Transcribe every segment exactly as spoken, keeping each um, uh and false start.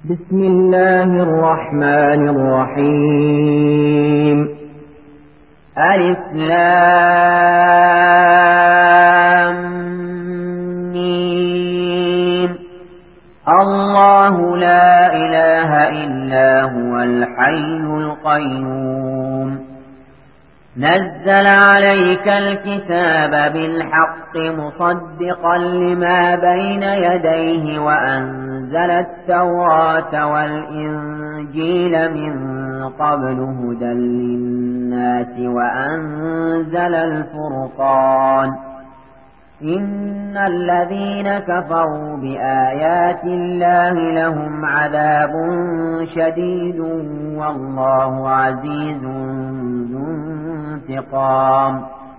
بسم الله الرحمن الرحيم. ألف لام ميم. الله لا إله إلا هو الحي القيوم. نزل عليك الكتاب بالحق مصدقا لما بين يديه وأنزل التوراة والإنجيل من قبل هدى للناس وأنزل الفرقان. إن الذين كفروا بآيات الله لهم عذاب شديد والله عزيز ذو انتقام.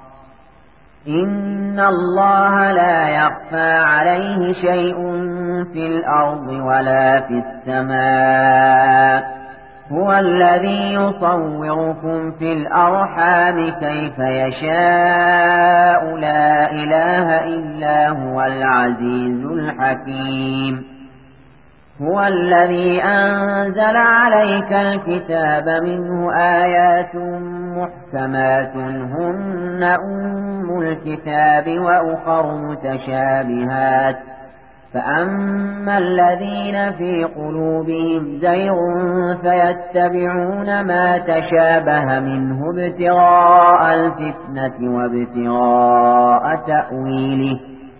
إن الله لا يخفى عليه شيء في الأرض ولا في السماء. هو الذي يصوركم في الأرحام كيف يشاء. لا إله إلا هو العزيز الحكيم. هو الذي أنزل عليك الكتاب منه آيات محكمات هن أم الكتاب وأخر متشابهات. فأما الذين في قلوبهم زيغ فيتبعون ما تشابه منه ابتغاء الفتنة وابتغاء تأويله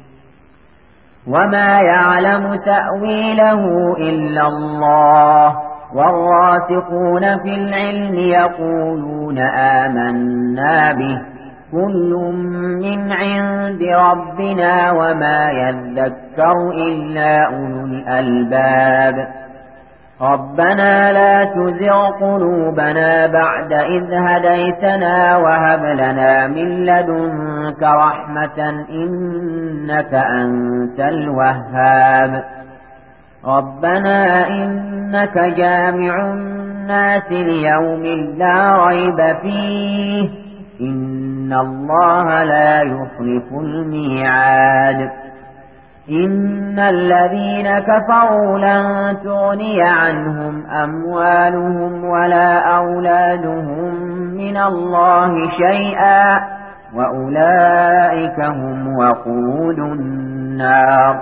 وما يعلم تأويله إلا الله. والراسخون في العلم يقولون آمنا به كل من عند ربنا وما يذكر إلا أولو الألباب. ربنا لا تزغ قلوبنا بعد إذ هديتنا وهب لنا من لدنك رحمة إنك أنت الوهاب. ربنا إنك جامع الناس ليوم لا ريب فيه إن الله لا يخلف الميعاد. إن الذين كفروا لن تغني عنهم أموالهم ولا أولادهم من الله شيئا وأولئك هم وقود النار.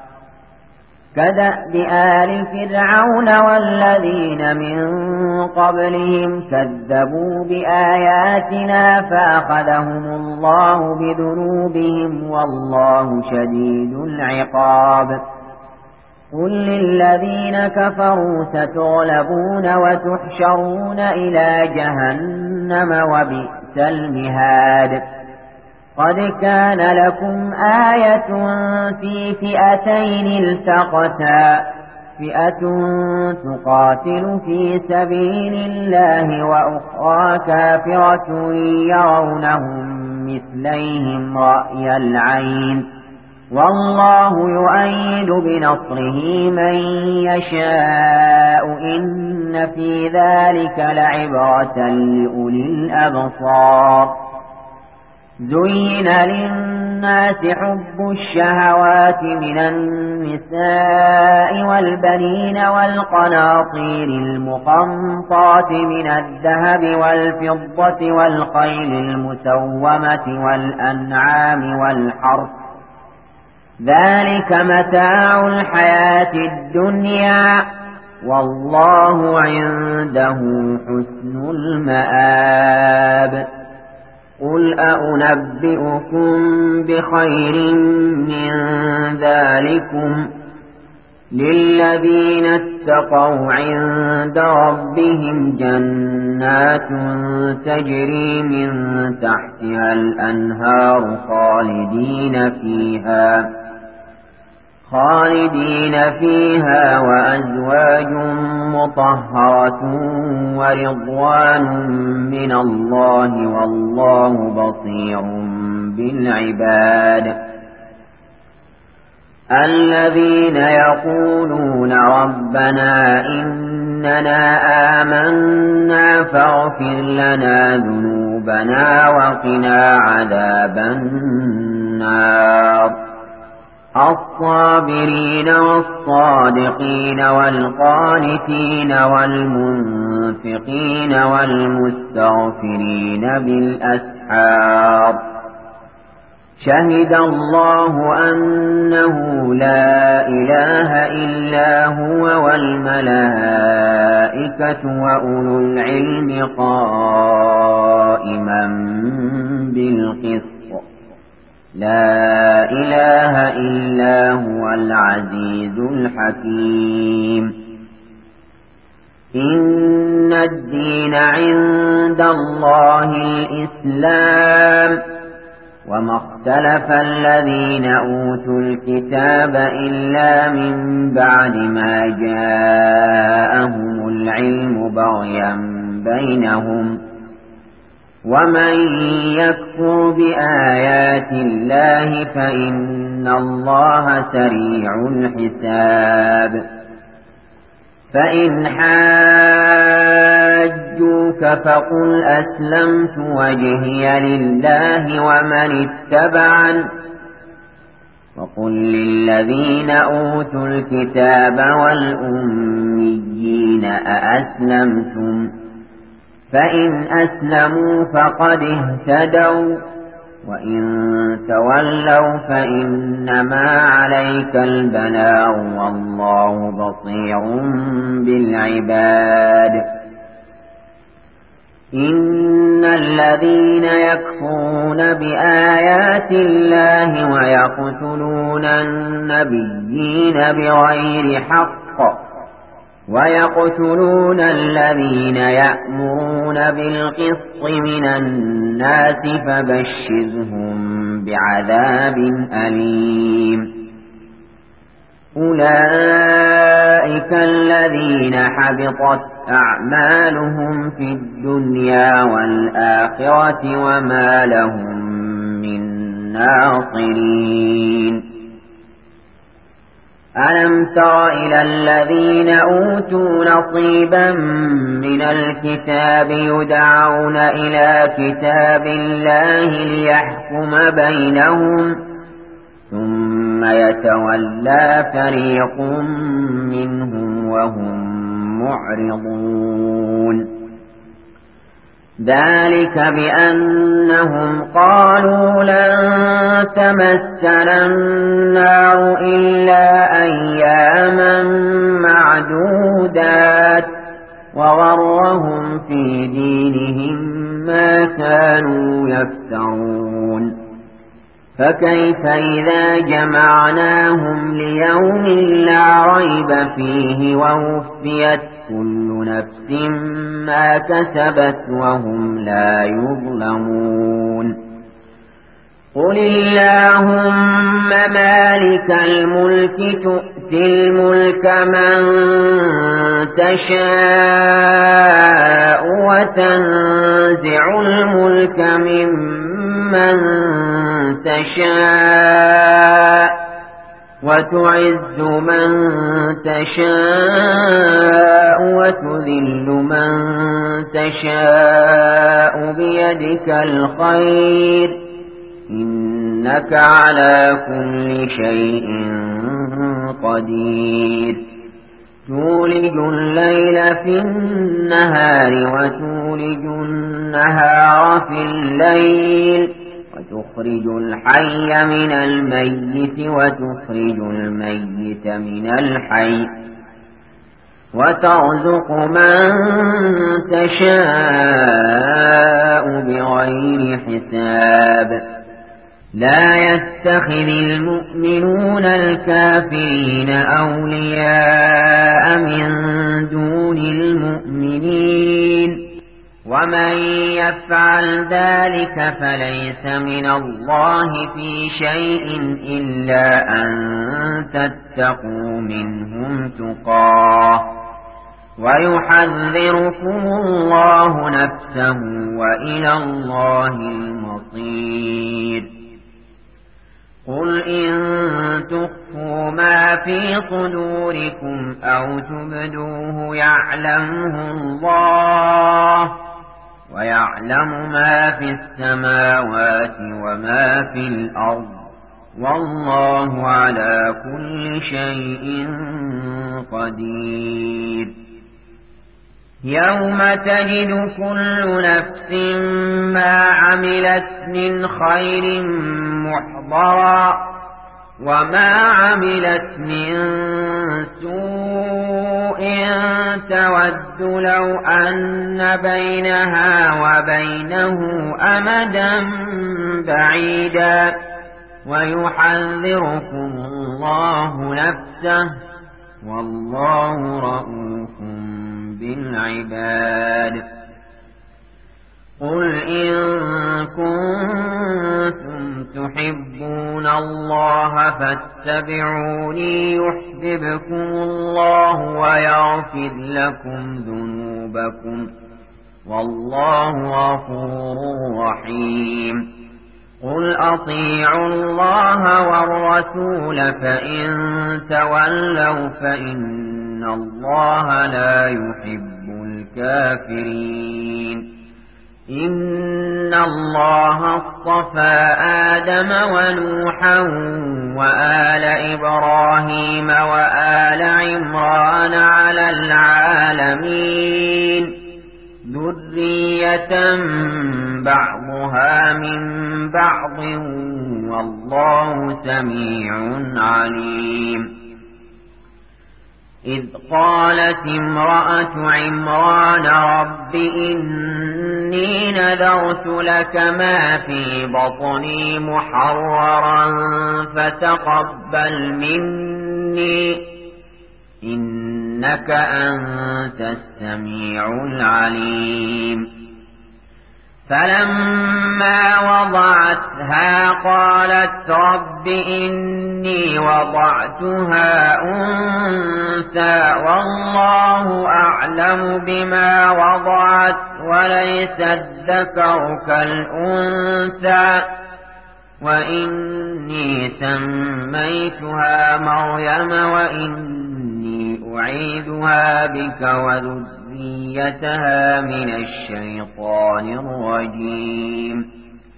كدأب آل فرعون والذين من قبلهم كذبوا بآياتنا فأخذهم الله بذنوبهم والله شديد العقاب. قل للذين كفروا ستغلبون وتحشرون إلى جهنم وبئس المهاد. قد كان لكم آية في فئتين التقتا فئة تقاتل في سبيل الله وأخرى كافرة يرونهم مثليهم رأي العين والله يؤيد بنصره من يشاء. إن في ذلك لعبرة لأولي الأبصار. زين للناس حب الشهوات من النساء والبنين والقناطير المقنطرة من الذهب والفضة والخيل المسومة والأنعام والحرث ذلك متاع الحياة الدنيا والله عنده حسن المآب. قل أنبئكم بخير من ذلكم للذين اتقوا عند ربهم جنات تجري من تحتها الأنهار خالدين فيها خالدين فيها وأزواج مطهرة ورضوان من الله والله بصير بالعباد. الذين يقولون ربنا إننا آمنا فاغفر لنا ذنوبنا وقنا عذاب النار. الصابرين والصادقين والقانتين والمنفقين والمستغفرين بالأسحار شهد الله أنه لا إله إلا هو والملائكة وأولو العلم قائما بالقسط لا إله إلا هو العزيز الحكيم إن الدين عند الله الإسلام وما اختلف الذين أوتوا الكتاب إلا من بعد ما جاءهم العلم بغيا بينهم ومن يكفر بآيات الله فإن الله سريع الحساب فإن حاجوك فقل أسلمت وجهي لله ومن اتبعن وقل للذين أوتوا الكتاب والأميين أأسلمتم فإن أسلموا فقد اهتدوا وإن تولوا فإنما عليك البلاغ والله بصير بالعباد إن الذين يكفرون بآيات الله ويقتلون النبيين بغير حق ويقتلون الذين يأمرون بالقسط من الناس فبشرهم بعذاب أليم أولئك الذين حبطت أعمالهم في الدنيا والآخرة وما لهم من ناصرين ألم تر إلى الذين أوتوا نصيبا من الكتاب يدعون إلى كتاب الله ليحكم بينهم ثم يتولى فريق منهم وهم معرضون ذلك بأنهم قالوا لن تمسنا النار إلا أياما معدودات وغرهم في دينهم ما كانوا يفترون فكيف إذا جمعناهم ليوم لا ريب فيه ووفيت كل نفس ما كسبت وهم لا يظلمون قل اللهم مالك الملك تؤتي الملك من تشاء وتنزع الملك ممن تشاء وتعز من تشاء وتذل من تشاء بيدك الخير إنك على كل شيء قدير تولج الليل في النهار وتولج النهار في الليل وتخرج الحي من الميت وتخرج الميت من الحي وترزق من تشاء بغير حساب لا يتخذ المؤمنون الكافرين أولياء من دون المؤمنين ومن يفعل ذلك فليس من الله في شيء إلا أن تتقوا منهم تقاه ويحذركم الله نفسه وإلى الله المصير قل إن تخفوا ما في صدوركم أو تبدوه يعلمه الله ويعلم ما في السماوات وما في الأرض والله على كل شيء قدير. يوم تجد كل نفس ما عملت من خير محضرا وما عملت من سوء تود لو أن بينها وبينه أمدا بعيدا ويحذركم الله نفسه والله رؤوف بالعباد. قل إن كنتم تحبون الله فاتبعوني يحببكم الله ويغفر لكم ذنوبكم والله غفور رحيم. قل أطيعوا الله والرسول فإن تولوا فإن الله لا يحب الكافرين. إن الله اصطفى آدم ونوحا وآل إبراهيم وآل عمران على العالمين ذرية بعضها من بعض والله سميع عليم. إذ قالت امرأة عمران رب إني نذرت لك ما في بطني محررا فتقبل مني إنك أنت السميع العليم. فلما وضعتها قالت رب إني وضعتها أنثى والله أعلم بما وضعت وليس الذكر كالأنثى وإني سميتها مريم وإني أعيذها بك وذريتها من الشيطان الرجيم.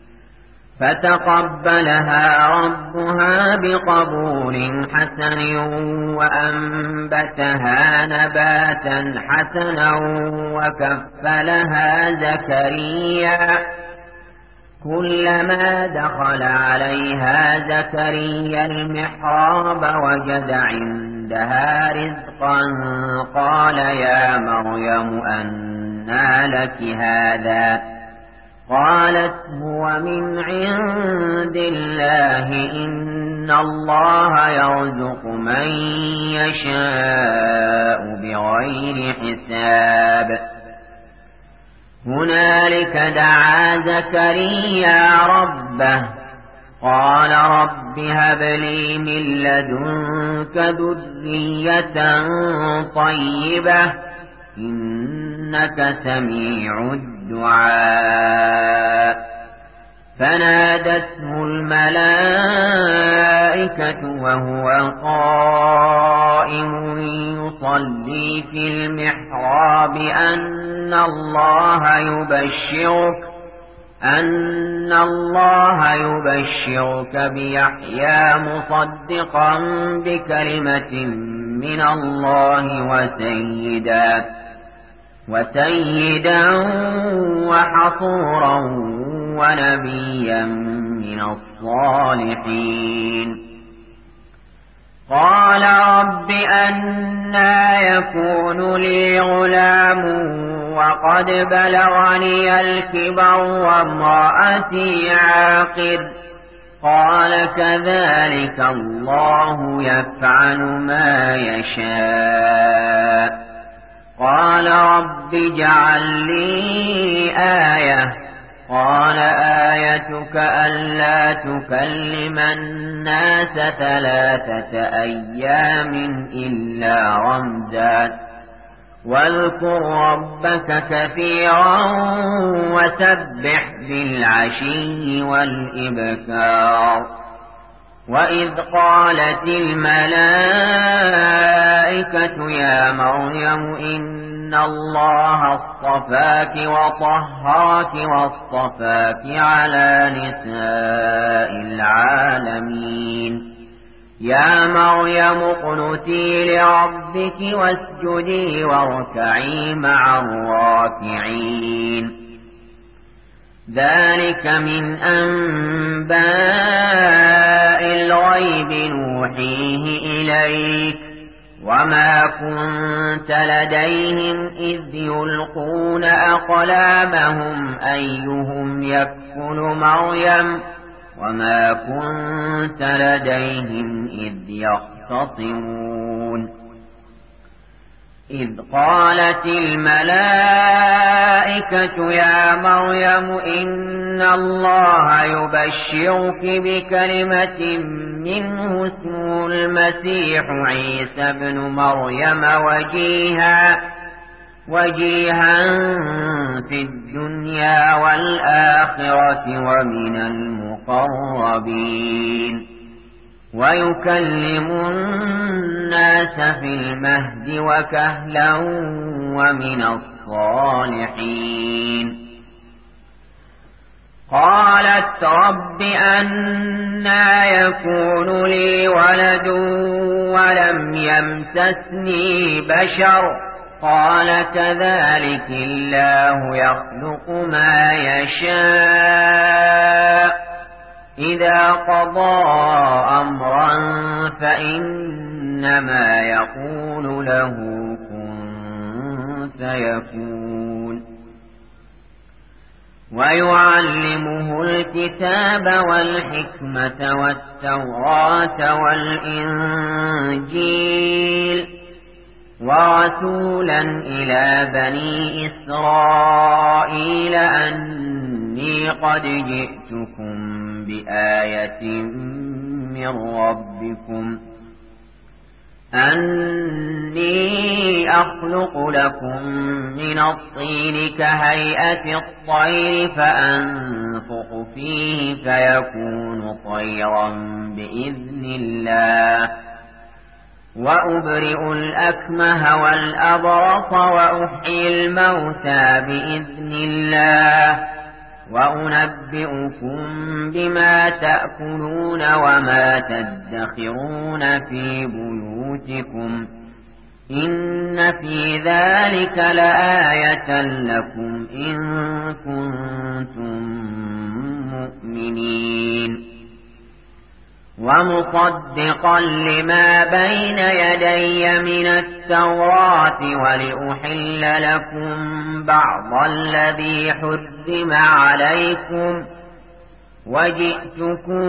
فتقبلها ربها بقبول حسن وأنبتها نباتا حسنا وكفلها زكريا كلما دخل عليها زكريا المحراب وجد عندها رزقا قال يا مريم أنى لك هذا قالت هو من عند الله إن الله يرزق من يشاء بغير حساب. هنالك دعا زكريا ربه قال رب هب لي من لدنك ذرية طيبة إنك سميع الدعاء. فنادته الملائكة وهو قائم يصلي في المحراب أن الله يبشرك أن الله يبشرك بيحيى مصدقا بكلمة من الله وسيدا وسيدا وحصورا ونبيا من الصالحين. قال رب أنى يكون لي غلام وقد بلغني الكبر وامرأتي عاقر قال كذلك الله يفعل ما يشاء. قال رب اجعل لي آية قال آيتك ألا تكلم الناس ثلاثة أيام إلا رمزا واذكر ربك كثيرا وسبح بالعشي والإبكار. وإذ قالت الملائكة يا مريم إن إن الله اصطفاك وطهرك واصطفاك على نساء العالمين يا مريم اقنتي لربك واسجدي واركعي مع الراكعين ذلك من أنباء الغيب نوحيه إليك وما كنت لديهم إذ يلقون أقلامهم أيهم يكفل مريم وما كنت لديهم إذ يختصمون إذ قالت الملائكة يا مريم إن الله يبشرك بكلمة منه اسمه المسيح عيسى بن مريم وجيها وجيها في الدنيا والآخرة ومن المقربين ويكلم الناس في المهد وكهلا ومن الصالحين قالت رب أنى يكون لي ولد ولم يمسسني بشر قال كذلك الله يخلق ما يشاء إذا قضى أمرا فإنما يقول له كن فيكون ويعلمه الكتاب والحكمة والتوراة والإنجيل ورسولا إلى بني إسرائيل أني قد جئتكم بآية من ربكم أني أخلق لكم من الطين كهيئة الطير فأنفخ فيه فيكون طيرا بإذن الله وأبرئ الأكمه والأبرص وأحيي الموتى بإذن الله وأنبئكم بما تأكلون وما تدخرون في بيوتكم إن في ذلك لآية لكم إن كنتم مؤمنين ومصدقا لما بين يدي من التوراة ولأحل لكم بعض الذي حرم عليكم وجئتكم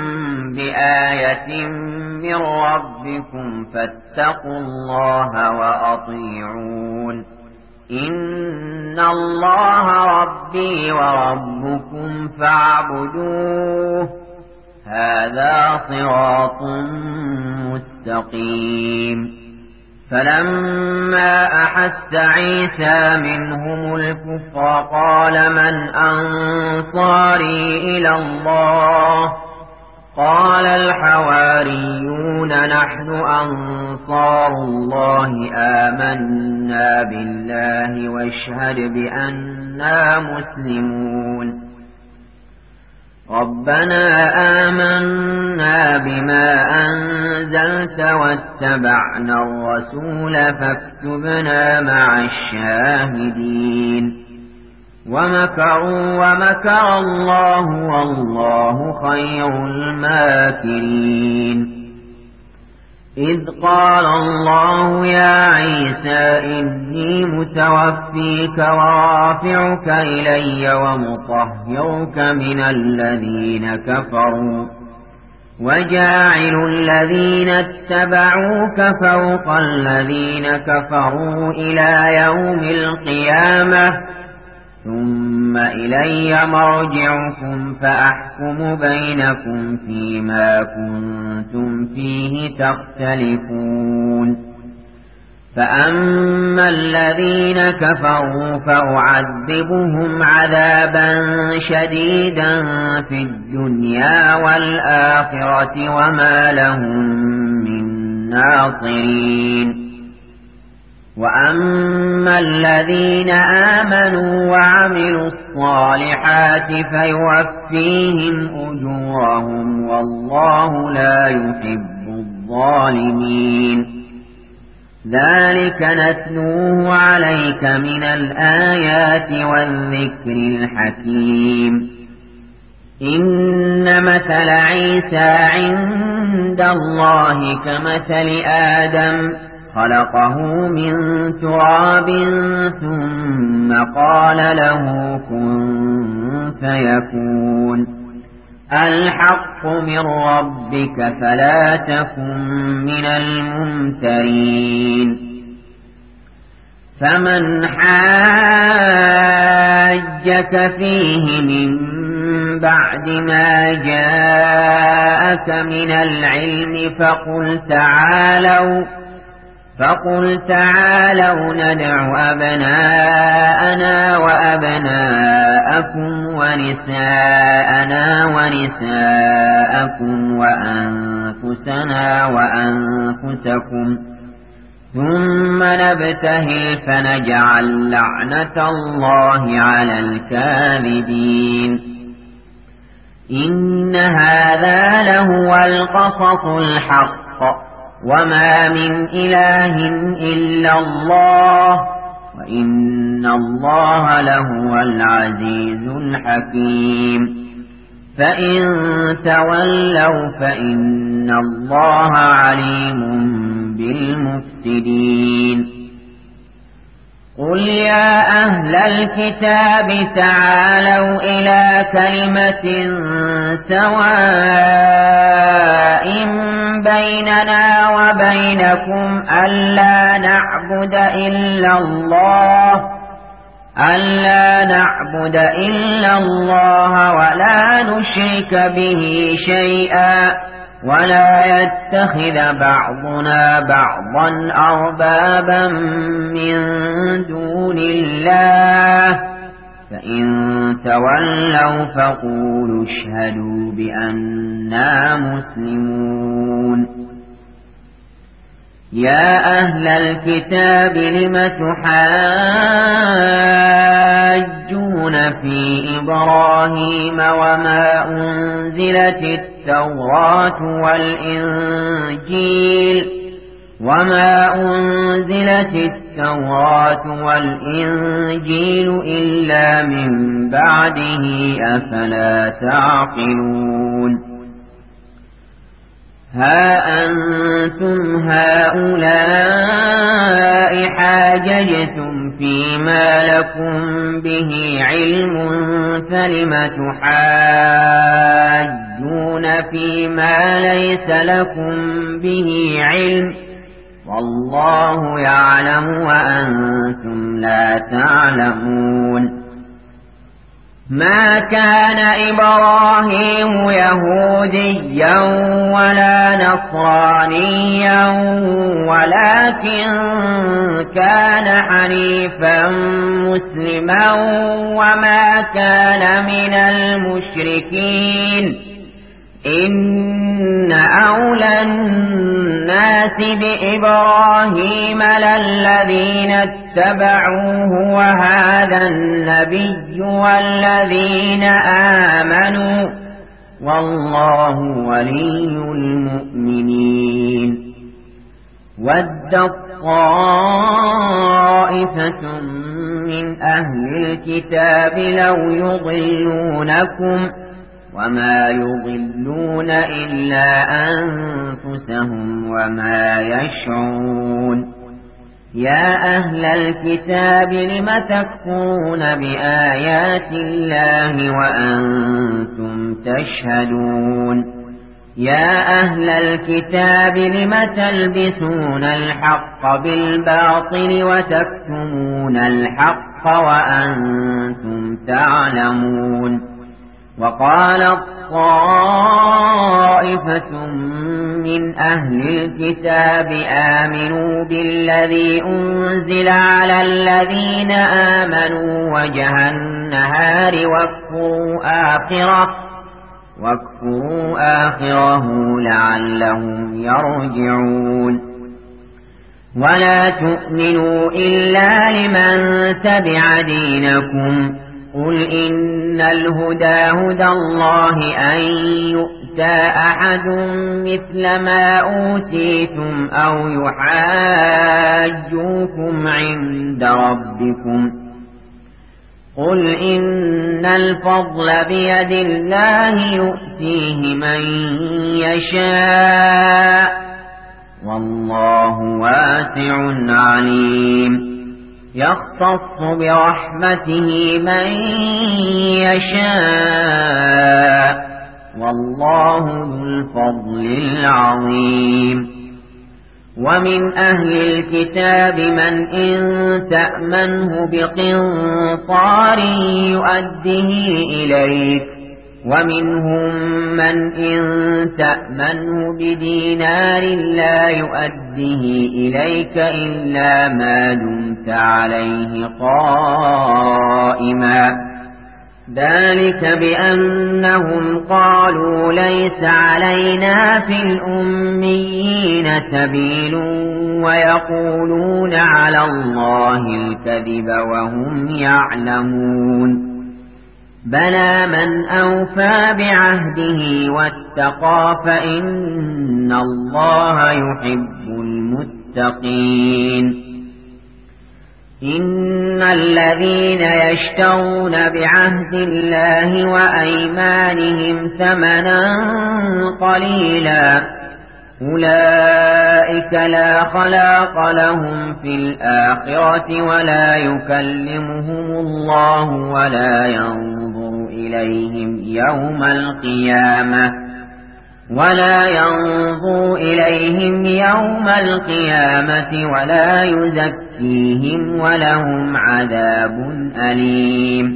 بآية من ربكم فاتقوا الله وأطيعون إن الله ربي وربكم فاعبدوه هذا صراط مستقيم فلما أحس عيسى منهم الكفر قال من أنصاري إلى الله قال الحواريون نحن أنصار الله آمنا بالله واشهد بأننا مسلمون ربنا آمنا بما أنزلت واتبعنا الرسول فاكتبنا مع الشاهدين ومكروا ومكر الله والله خير الماكرين إذ قال الله يا عيسى إني متوفيك ورافعك إلي ومطهرك من الذين كفروا وجاعل الذين اتبعوك فوق الذين كفروا إلى يوم القيامة ثم إلي مرجعكم فأحكم بينكم فيما كنتم فيه تختلفون فأما الذين كفروا فأعذبهم عذابا شديدا في الدنيا والآخرة وما لهم من ناصرين وأما الذين آمنوا وعملوا الصالحات فيوفيهم أجورهم والله لا يحب الظالمين. ذلك نتلوه عليك من الآيات والذكر الحكيم. إن مثل عيسى عند الله كمثل آدم خلقه من تراب ثم قال له كن فيكون. الحق من ربك فلا تكن من الممترين. فمن حاجك فيه من بعد ما جاءك من العلم فقل تعالوا فقل تعالوا ندع أبناءنا وأبناءكم ونساءنا ونساءكم وأنفسنا وأنفسكم ثم نبتهل فنجعل لعنة الله على الكاذبين. إن هذا لهو القصص الحق وما من إله إلا الله وإن الله لهو العزيز الحكيم. فإن تولوا فإن الله عليم بالمفسدين. قل يا أهل الكتاب تعالوا إلى كلمة سواء بيننا وبينكم ألا نعبد إلا الله ألا نعبد إلا الله ولا نشرك به شيئا ولا يتخذ بعضنا بعضا أربابا من دون الله فإن تولوا فقولوا اشهدوا بأننا مسلمون. يا أهل الكتاب لم تحاجون في إبراهيم وما أنزلت التوراة والإنجيل وما أنزلت التوراة والإنجيل إلا من بعده أفلا تعقلون. ها أنتم هؤلاء حاججتم فيما لكم به علم فلم تحاجون فيما ليس لكم به علم والله يعلم وأنتم لا تعلمون. ما كان إبراهيم يهوديا ولا نصرانيا ولكن كان حنيفا مسلما وما كان من المشركين. إن أولى الناس بإبراهيم للذين اتبعوه وهذا النبي والذين آمنوا والله ولي المؤمنين. ودت طائفة من أهل الكتاب لو يضلونكم وما يضلون إلا أنفسهم وما يشعرون. يا أهل الكتاب لم تكفرون بآيات الله وأنتم تشهدون. يا أهل الكتاب لم تلبسون الحق بالباطل وتكتمون الحق وأنتم تعلمون. وقالت طائفة من أهل الكتاب آمنوا بالذي أنزل على الذين آمنوا وجه النهار واكفروا آخره واكفروا آخره لعلهم يرجعون. ولا تؤمنوا إلا لمن تبع دينكم قل إن الهدى هدى الله أن يؤتى أحد مثل ما أوتيتم أو يحاجوكم عند ربكم قل إن الفضل بيد الله يؤتيه من يشاء والله واسع عليم يختص برحمته من يشاء والله ذو الفضل العظيم ومن أهل الكتاب من إن تأمنه بقنطار يؤده إليك ومنهم من إن تأمنه بدينار لا يؤده إليك إلا ما دمت عليه قائما ذلك بأنهم قالوا ليس علينا في الأميين سبيل ويقولون على الله الكذب وهم يعلمون بلى من أوفى بعهده واتقى فإن الله يحب المتقين إن الذين يشترون بعهد الله وأيمانهم ثمنا قليلا أولئك لا خلاق لهم في الآخرة ولا يكلمهم الله ولا ينظر إليهم يوم القيامة ولا ينظر إليهم يوم القيامة ولا يزكيهم ولهم عذاب أليم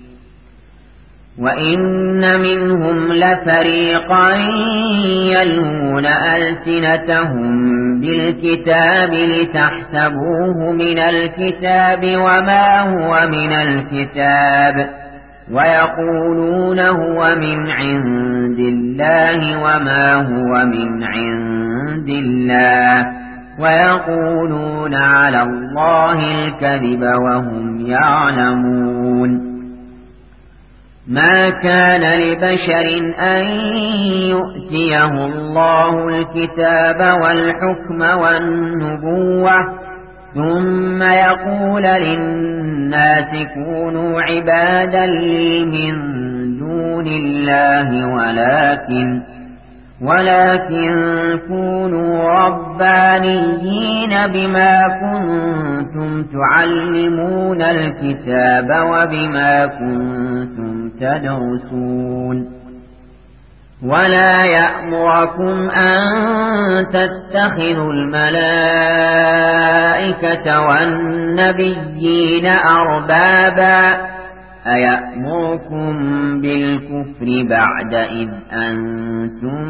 وإن منهم لفريقا يلهون ألسنتهم بالكتاب لتحسبوه من الكتاب وما هو من الكتاب ويقولون هو من عند الله وما هو من عند الله ويقولون على الله الكذب وهم يعلمون ما كان لبشر أن يؤتيه الله الكتاب والحكم والنبوة ثم يقول للناس كونوا عبادا لي من دون الله ولكن ولكن كونوا ربانيين بما كنتم تعلمون الكتاب وبما كنتم تدرسون ولا يأمركم أن تتخذوا الملائكة والنبيين أربابا أيأمركم بالكفر بعد إذ أنتم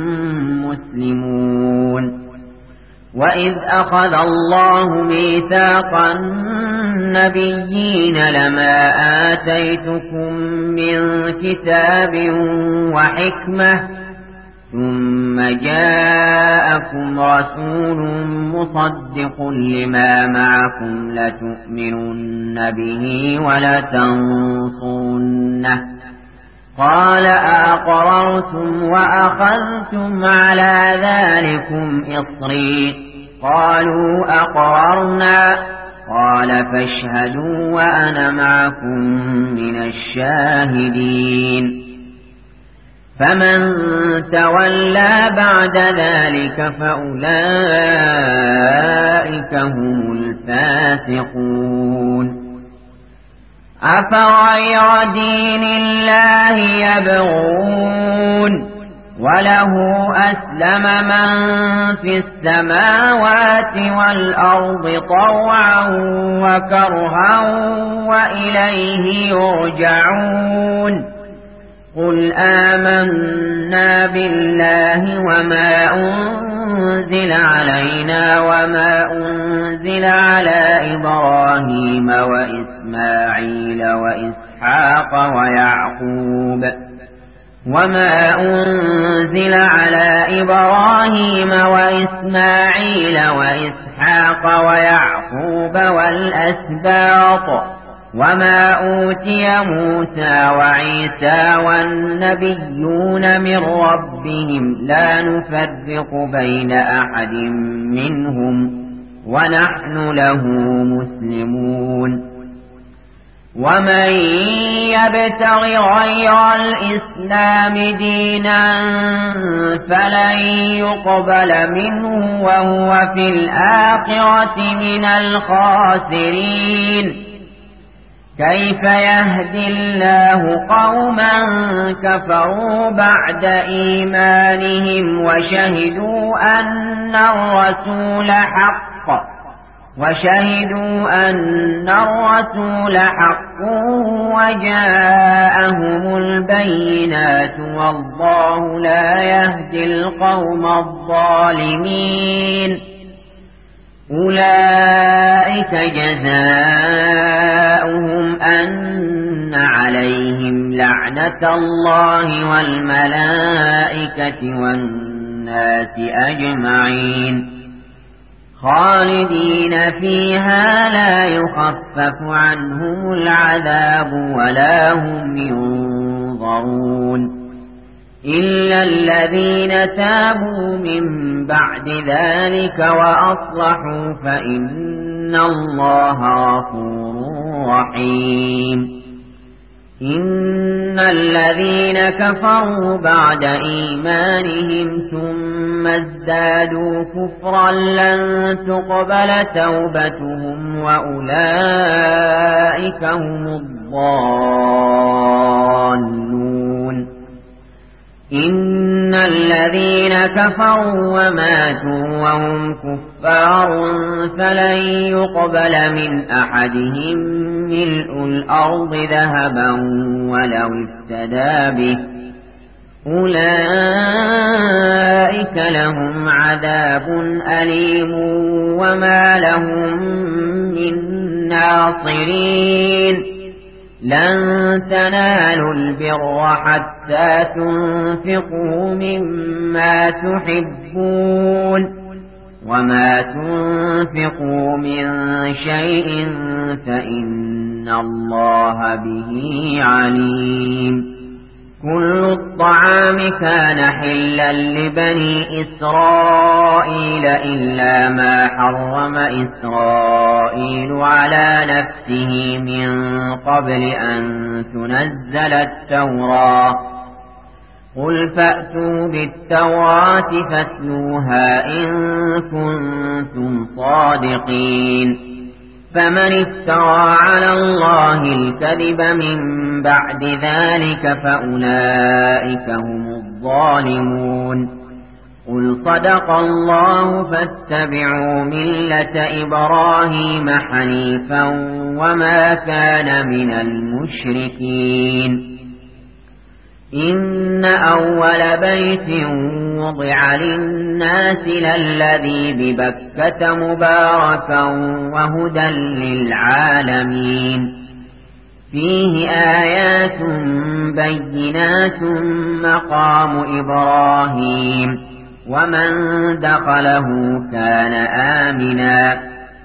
مسلمون وإذ أخذ الله ميثاق النبيين لما آتيتكم من كتاب وحكمة ثم جاءكم رسول مصدق لما معكم لتؤمنن به ولتنصرنه قال أقررتم وأخذتم على ذلكم إصري قالوا أقررنا قال فاشهدوا وأنا معكم من الشاهدين فمن تولى بعد ذلك فأولئك هم الفاسقون أفغير دين الله يبغون وله أسلم من في السماوات والأرض طوعا وكرها وإليه يرجعون قل آمنا بالله وما أنزل علينا وما أنزل على إبراهيم وإسماعيل وإسحاق ويعقوب وما أنزل على إبراهيم وإسماعيل وإسحاق وإسحاق ويعقوب والأسباط وما أوتي موسى وعيسى والنبيون من ربهم لا نفرق بين أحد منهم ونحن له مسلمون ومن يبتغ غير الإسلام دينا فلن يقبل منه وهو في الآخرة من الخاسرين كيف يهدي الله قوما كفروا بعد إيمانهم وشهدوا أن الرسول حق وشهدوا أن الرسول حق وجاءهم البينات والله لا يهدي القوم الظالمين أولئك جزاؤهم أن عليهم لعنة الله والملائكة والناس أجمعين خالدين فيها لا يخفف عنهم العذاب ولا هم ينظرون إلا الذين تابوا من بعد ذلك وأصلحوا فإن الله غفور رحيم إن الذين كفروا بعد إيمانهم ثم ازدادوا كفرا لن تقبل توبتهم وأولئك هم الضالون إن الذين كفروا وماتوا وهم كفار فلن يقبل من أحدهم ملء الأرض ذهبا ولو افتدى به أولئك لهم عذاب أليم وما لهم من ناصرين لن تنالوا البر حتى تنفقوا مما تحبون وما تنفقوا من شيء فإن الله به عليم كل الطعام كان حلا لبني إسرائيل إلا ما حرم إسرائيل على نفسه من قبل أن تنزل التوراة قل فأتوا بالتوراة فاتلوها إن كنتم صادقين فمن افترى على الله الكذب من بعد ذلك فأولئك هم الظالمون قل صدق الله فاتبعوا ملة إبراهيم حنيفا وما كان من المشركين إن أول بيت وضع للناس للذي ببكة مباركا وهدى للعالمين فيه آيات بينات مقام إبراهيم ومن دخله كان آمنا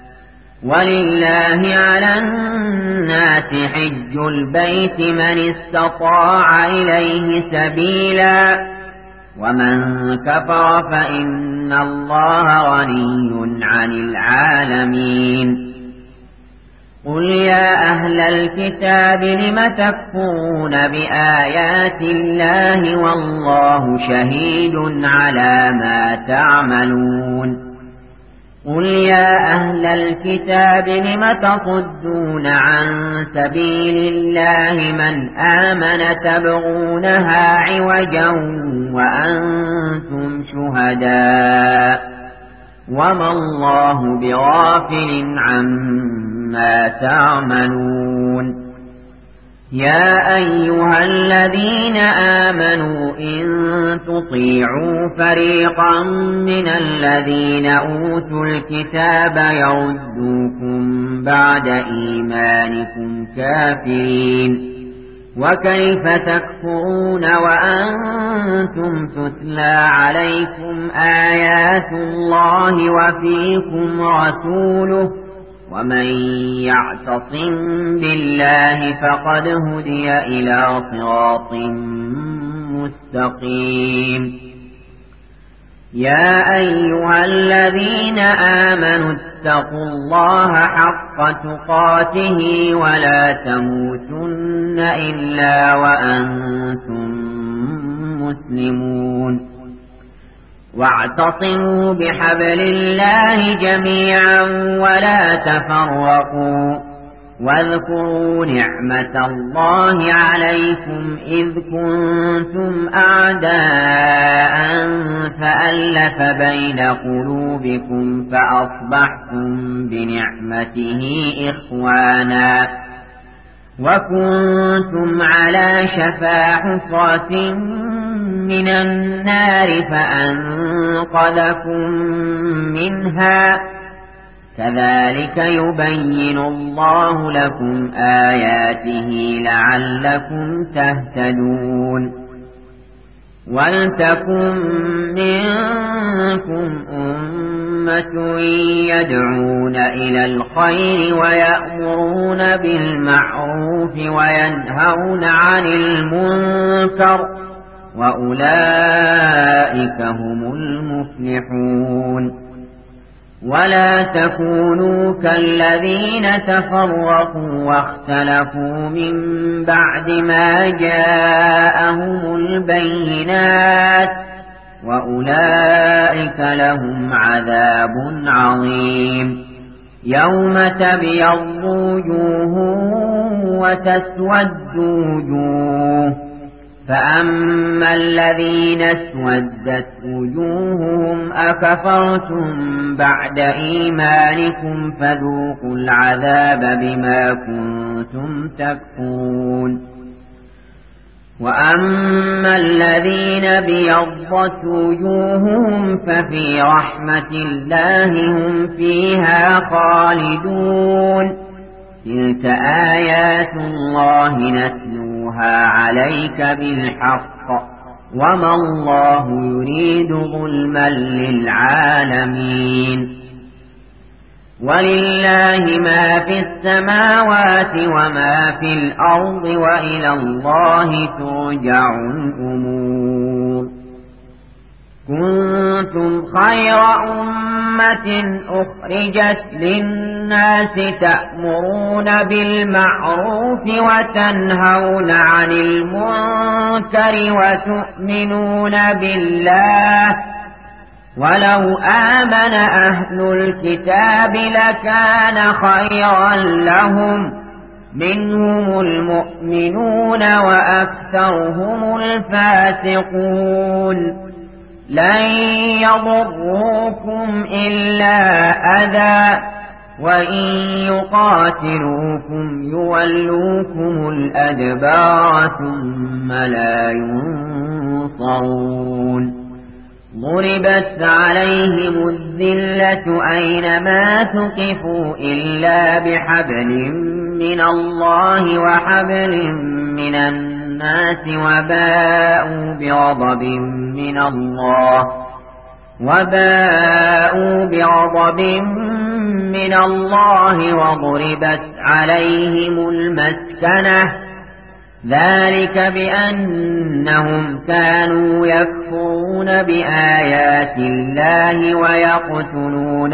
ولله على الناس حج البيت من استطاع إليه سبيلا ومن كفر فإن الله غني عن العالمين قل يا أهل الكتاب لم تكفرون بآيات الله والله شهيد على ما تعملون قل يا أهل الكتاب لم تصدون عن سبيل الله من آمن تبغونها عوجا وأنتم شهداء وما الله بغافل عما تعملون يا أيها الذين آمنوا إن تطيعوا فريقا من الذين أوتوا الكتاب يردوكم بعد إيمانكم كافرين وكيف تكفرون وأنتم تتلى عليكم آيات الله وفيكم رسوله ومن يعتصم بالله فقد هدي إلى صراط مستقيم. يا أيها الذين آمنوا اتقوا الله حق تقاته ولا تموتن إلا وأنتم مسلمون. واعتصموا بحبل الله جميعا ولا تفرقوا واذكروا نعمة الله عليكم إذ كنتم أعداء فألف بين قلوبكم فأصبحتم بنعمته إخوانا وكنتم على شفا حفرة من النار فأنقذكم منها كذلك يبين الله لكم آياته لعلكم تهتدون. ولتكن منكم أمة يدعون إلى الخير ويأمرون بالمعروف وينهون عن المنكر وأولئك هم المفلحون. ولا تكونوا كالذين تفرقوا واختلفوا من بعد ما جاءهم البينات وأولئك لهم عذاب عظيم. يوم تبيض وجوه وتسود وجوه فأما الذين اسودت وجوههم أكفرتم بعد إيمانكم فذوقوا العذاب بما كنتم تكفرون. وأما الذين بيضت وجوههم ففي رحمة الله هم فيها خالدون. تلك آيات الله نتلوها عليك بالحق وما الله يريد ظلما للعالمين. ولله ما في السماوات وما في الأرض وإلى الله ترجع الأمور. كنتم خير أمة أخرجت للناس تأمرون بالمعروف وتنهون عن المنكر وتؤمنون بالله ولو آمن أهل الكتاب لكان خيرا لهم منهم المؤمنون وأكثرهم الفاسقون. لن يضروكم إلا أذى وإن يقاتلوكم يولوكم الأدبار ثم لا ينصرون. ضربت عليهم الذلة أينما ثقفوا إلا بحبل من الله وحبل من الناس وباءوا بغضب من الله وباءوا بغضب من الله وضربت عليهم المسكنة ذلك بأنهم كانوا يكفرون بآيات الله ويقتلون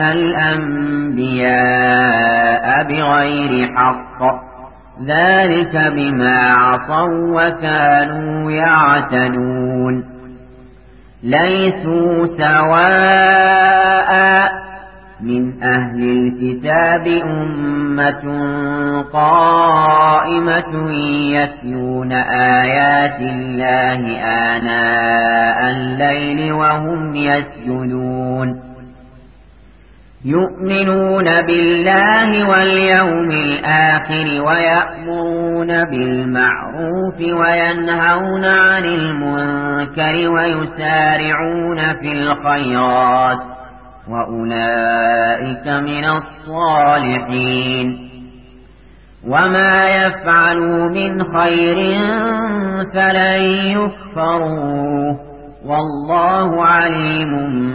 الأنبياء بغير حق ذلك بما عصوا وكانوا يعتدون. ليسوا سواء من أهل الكتاب أمة قائمة يتلون آيات الله آناء الليل وهم يسجدون يؤمنون بالله واليوم الآخر ويأمرون بالمعروف وينهون عن المنكر ويسارعون في الخيرات وأولئك من الصالحين. وما يفعلوا من خير فلن يكفروه والله عليم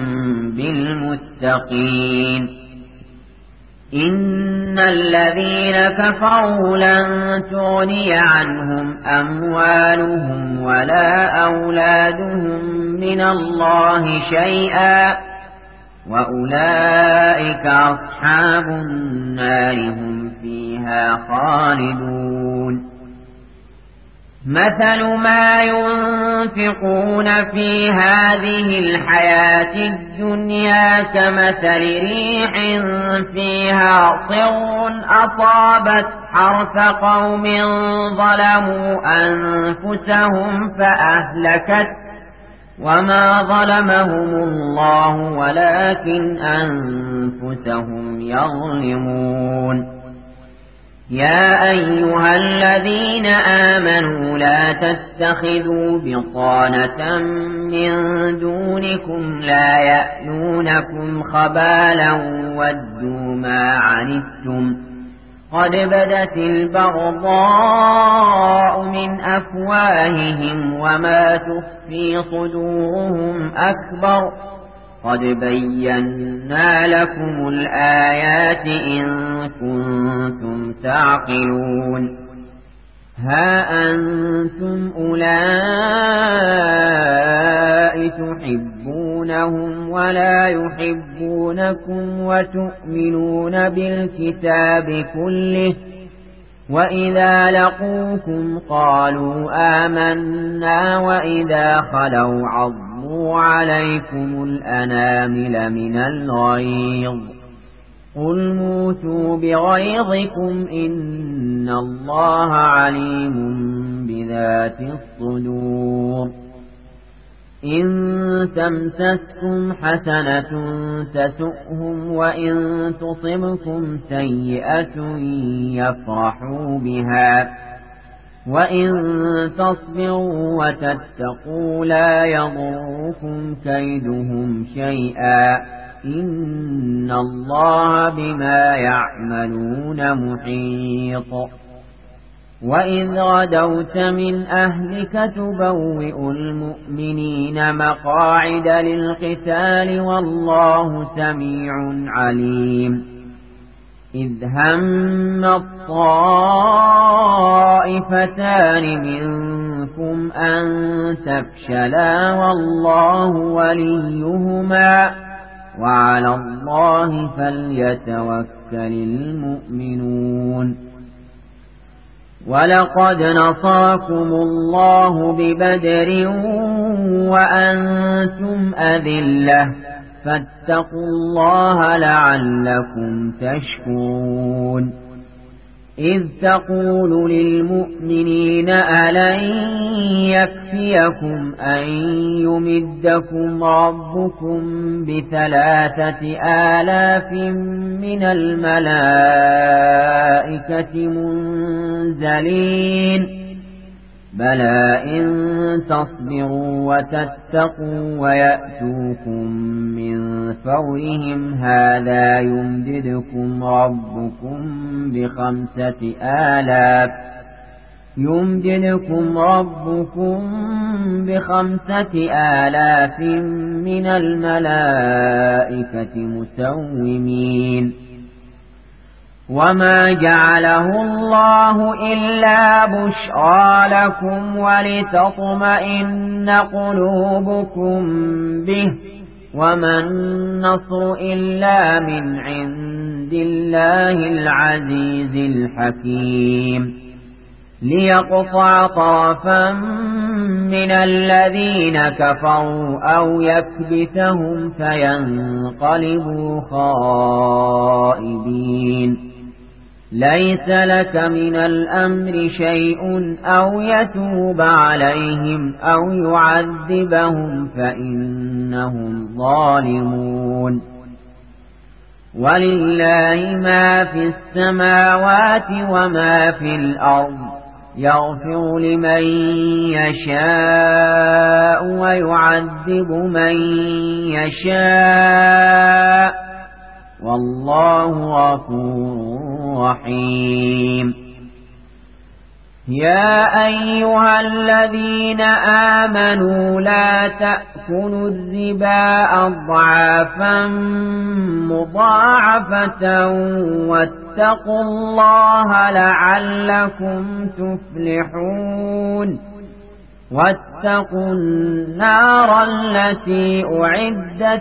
بالمتقين إن الذين كفروا لن تغني عنهم أموالهم ولا أولادهم من الله شيئا وأولئك أصحاب النار هم فيها خالدون مثل ما ينفقون في هذه الحياة الدنيا كمثل ريح فيها صر أصابت حرث قوم ظلموا أنفسهم فأهلكت وما ظلمهم الله ولكن أنفسهم يظلمون يا أيها الذين آمنوا لا تتخذوا بطانة من دونكم لا يألونكم خبالا ودوا ما عنتم قد بدت البغضاء من أفواههم وما تخفي صدورهم أكبر قد بينا لكم الآيات إن كنتم تعقلون ها أنتم أولئك تحبونهم ولا يحبونكم وتؤمنون بالكتاب كله وإذا لقوكم قالوا آمنا وإذا خلوا عضوا عليكم الأنامل من الغيظ قل موتوا بغيظكم إن الله عليم بذات الصدور إن تمسسكم حسنة تسؤهم وإن تصبكم سيئة يفرحوا بها وإن تصبروا وتتقوا لا يضركم كيدهم شيئا إن الله بما يعملون محيط وإذ غدوت من أهلك تبوئ المؤمنين مقاعد للقتال والله سميع عليم إذ هم الطائفتان منكم أن تفشلا والله وليهما وعلى الله فليتوكل المؤمنون ولقد نصركم الله ببدر وأنتم أذلة فاتقوا الله لعلكم تشكرون إذ تقول للمؤمنين ألن يكفيكم أن يمدكم ربكم بثلاثة آلاف من الملائكة منزلين بلى إن تصبروا وتتقوا ويأتوكم من فورهم هذا يمددكم ربكم بخمسة آلاف يمددكم ربكم بخمسة آلاف من الملائكة مسومين وما جعله الله إلا بشرى لكم ولتطمئن قلوبكم به وما النصر إلا من عند الله العزيز الحكيم ليقطع طرفا من الذين كفروا أو يكبتهم فينقلبوا خائبين ليس لك من الأمر شيء أو يتوب عليهم أو يعذبهم فإنهم ظالمون ولله ما في السماوات وما في الأرض يغفر لمن يشاء ويعذب من يشاء والله غفور رحيم يا أيها الذين آمنوا لا تأكلوا الربا أضعافا مضاعفة واتقوا الله لعلكم تفلحون واتقوا النار التي أعدت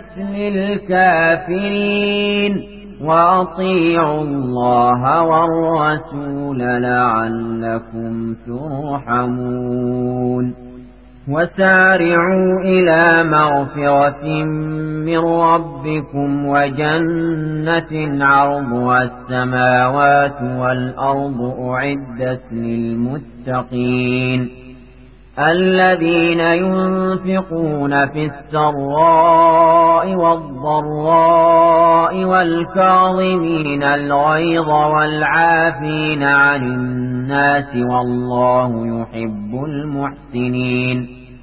للكافرين وأطيعوا الله والرسول لعلكم ترحمون وسارعوا إلى مغفرة من ربكم وجنة عرضها السماوات والأرض أعدت للمتقين الذين ينفقون في السراء والضراء والكاظمين الغيظ والعافين عن الناس والله يحب المحسنين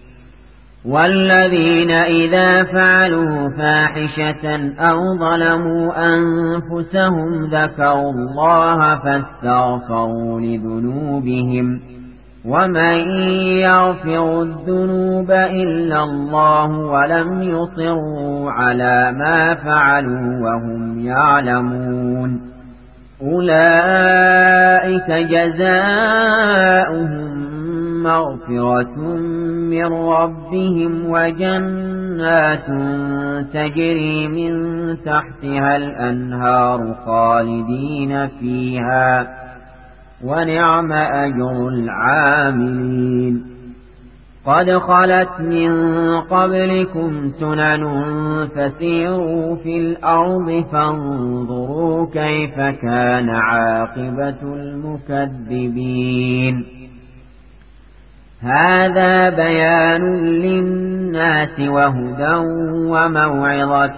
والذين إذا فعلوا فاحشة أو ظلموا أنفسهم ذكروا الله فاستغفروا لذنوبهم ومن يغفر الذنوب إلا الله ولم يصروا على ما فعلوا وهم يعلمون أولئك جزاؤهم مغفرة من ربهم وجنات تجري من تحتها الأنهار خالدين فيها ونعم أجر العاملين قد خلت من قبلكم سنن فسيروا في الأرض فانظروا كيف كان عاقبة المكذبين هذا بيان للناس وهدى وموعظة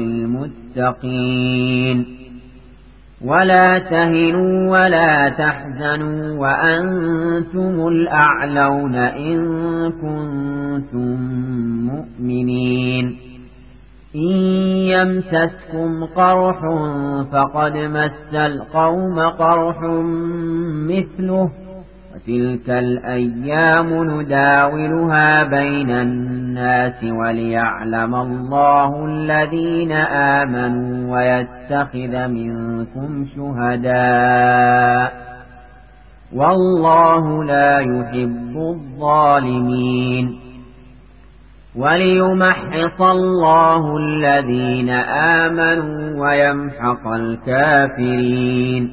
للمتقين ولا تهنوا ولا تحزنوا وأنتم الأعلون إن كنتم مؤمنين إن يمسسكم قرح فقد مس القوم قرح مثله وتلك الأيام نداولها بين الناس وليعلم الله الذين آمنوا ويتخذ منكم شهداء والله لا يحب الظالمين وليمحص الله الذين آمنوا ويمحق الكافرين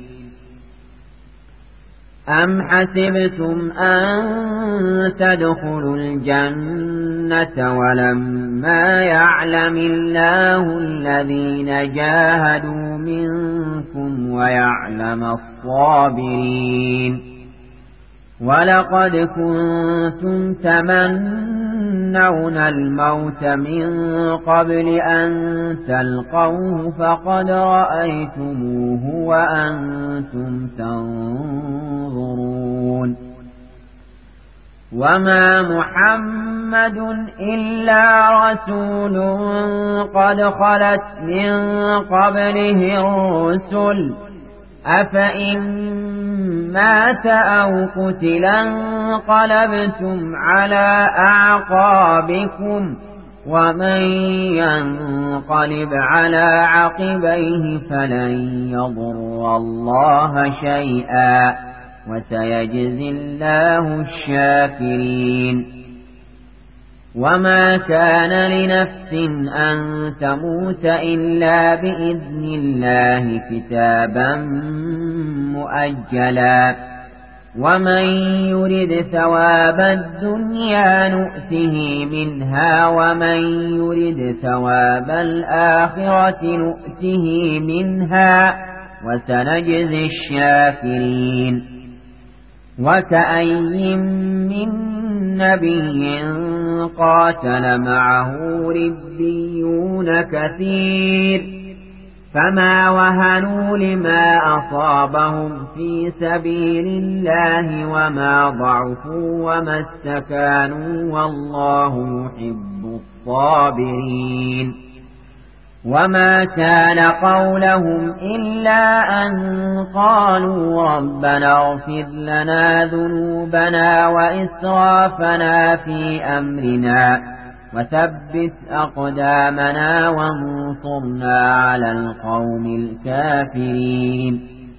أم حسبتم أن تدخلوا الجنة ولما يعلم الله الذين جاهدوا منكم ويعلم الصابرين ولقد كنتم تمنون الموت من قبل أن تلقوه فقد رأيتموه وأنتم تنظرون وما محمد إلا رسول قد خلت من قبله الرسل أفإن مات أو قتلا انقلبتم على أعقابكم ومن ينقلب على عقبيه فلن يضر الله شيئا وسيجزي الله الشاكرين وما كان لنفس أن تموت إلا بإذن الله كتابا مؤجلا ومن يرد ثواب الدنيا نؤته منها ومن يرد ثواب الآخرة نؤته منها وسنجزي الشاكرين وكأي من نبي قاتل معه ربيون كثير فما وهنوا لما أصابهم في سبيل الله وما ضعفوا وما استكانوا والله يحب الصابرين وما كان قولهم إلا أن قالوا ربنا اغفر لنا ذنوبنا وإسرافنا في أمرنا وثبت أقدامنا وانصرنا على القوم الكافرين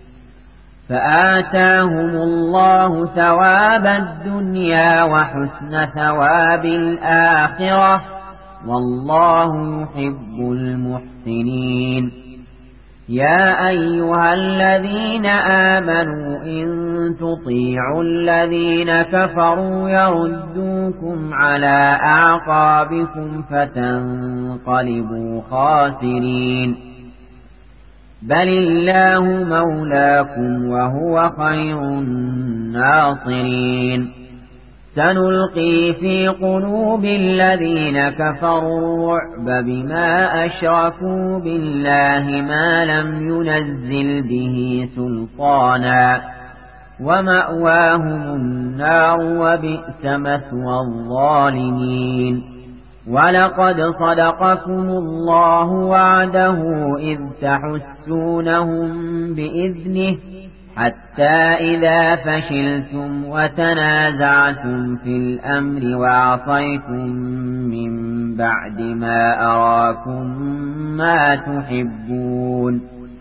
فآتاهم الله ثواب الدنيا وحسن ثواب الآخرة والله يحب المحسنين يا أيها الذين آمنوا إن تطيعوا الذين كفروا يردوكم على أعقابكم فتنقلبوا خاسرين بل الله مولاكم وهو خير الناصرين سنلقي في قلوب الذين كفروا الرعب بما أشركوا بالله ما لم ينزل به سلطانا ومأواهم النار وبئس مثوى الظالمين ولقد صدقكم الله وعده إذ تحسونهم بإذنه حتى إذا فشلتم وتنازعتم في الأمر وعصيتم من بعد ما أراكم ما تحبون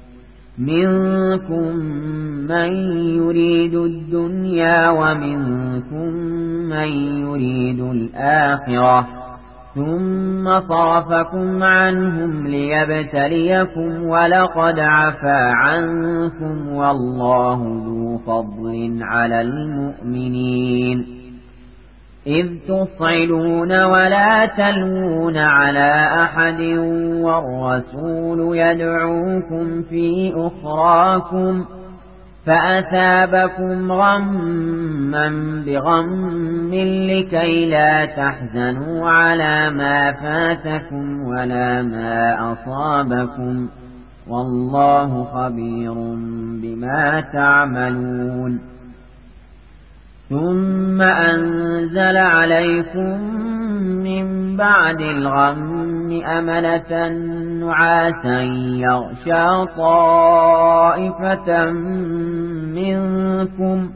منكم من يريد الدنيا ومنكم من يريد الآخرة ثم صرفكم عنهم ليبتليكم ولقد عفا عنكم والله ذو فضل على المؤمنين إذ تصعدون ولا تلوون على أحد والرسول يدعوكم في أخراكم فأثابكم غما بغم لكي لا تحزنوا على ما فاتكم ولا ما أصابكم والله خبير بما تعملون ثم أنزل عليكم من بعد الغم أمنة نعاسا يغشى طائفة منكم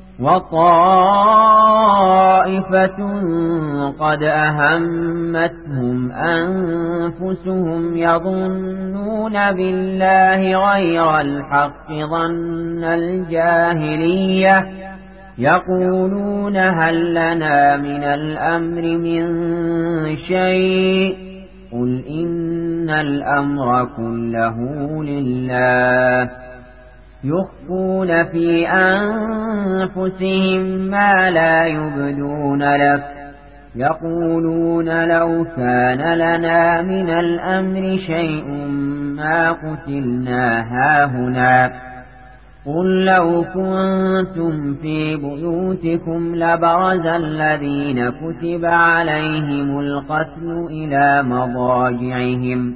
وطائفة قد أهمتهم أنفسهم يظنون بالله غير الحق ظن الجاهلية يقولون هل لنا من الأمر من شيء قل إن الأمر كله لله يخفون في أنفسهم ما لا يبدون لك يقولون لو كان لنا من الأمر شيء ما قتلنا هاهنا قل لو كنتم في بيوتكم لبرز الذين كتب عليهم القتل إلى مضاجعهم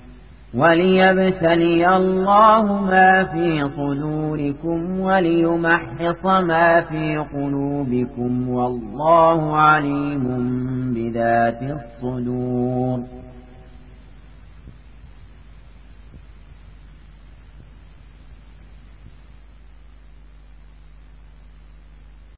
وليبتلي الله ما في صدوركم وليمحص ما في قلوبكم والله عليم بذات الصدور